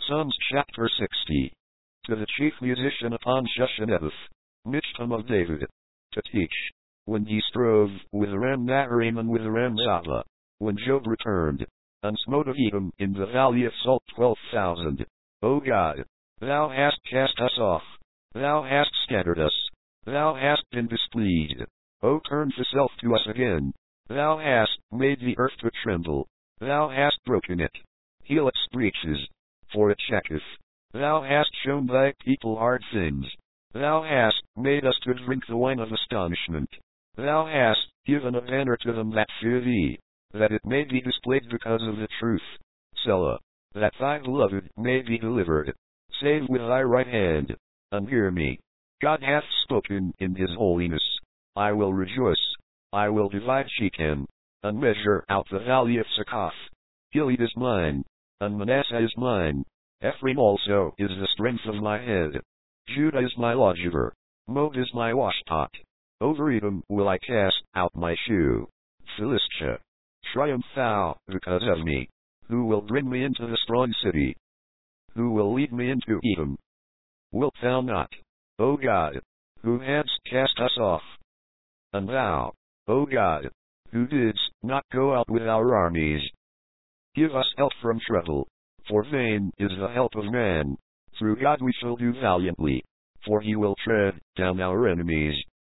Psalms chapter 60. To the chief musician upon Shushan-Ebeth, Michtam of David, to teach, when he strove with Ram-Naharaim and with Ram-Zava, when Job returned, and smote of Edom in the valley of Salt 12,000. O God, thou hast cast us off, thou hast scattered us, thou hast been displeased. O turn thyself to us again, thou hast made the earth to tremble, thou hast broken it. Heal its breaches, for it checketh. Thou hast shown thy people hard things. Thou hast made us to drink the wine of astonishment. Thou hast given a banner to them that fear thee, that it may be displayed because of the truth. Selah, that thy beloved may be delivered. Save with thy right hand, and hear me. God hath spoken in his holiness. I will rejoice. I will divide Shechem, and measure out the valley of Succoth. Gilead is mine, and Manasseh is mine. Ephraim also is the strength of my head. Judah is my lawgiver. Moab is my washpot. Over Edom will I cast out my shoe. Philistia, triumph thou because of me. Who will bring me into the strong city? Who will lead me into Edom? Wilt thou not, O God, who hadst cast us off? And thou, O God, who didst not go out with our armies? Give us help from trouble, for vain is the help of man. Through God we shall do valiantly, for he will tread down our enemies.